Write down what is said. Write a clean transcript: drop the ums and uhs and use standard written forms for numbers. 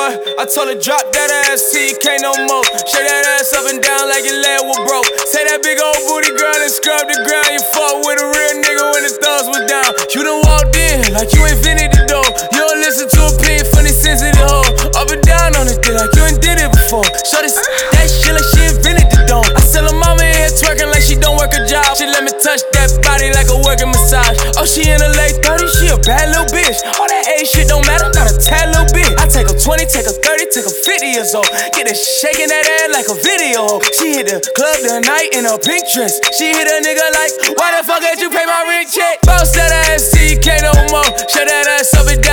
what? I told her drop that ass, TK no more. Shake that ass up and down like your leg was broke. Say that big old booty girl and scrub the ground. You fought with a real nigga when the thugs was down. You done walked in like you invented the door. You don't listen to opinion from the sensitive hoe. Up and down on it, like you ain't did it before. Show this that shit like she invented the dome. I sell her mama in here twerking like she don't work a job. She let me touch that body like a working massage. Oh, she in her late 30s, she a bad little bitch. All that age shit don't matter, not a tad little bit. I take her 20, take her 30, take her 50 years old. Get her shaking that ass like a video. She hit the club tonight in a pink dress. She hit a nigga like, why the fuck did you pay my rent check? Bounce that ass, TK no more. Shut that ass up and down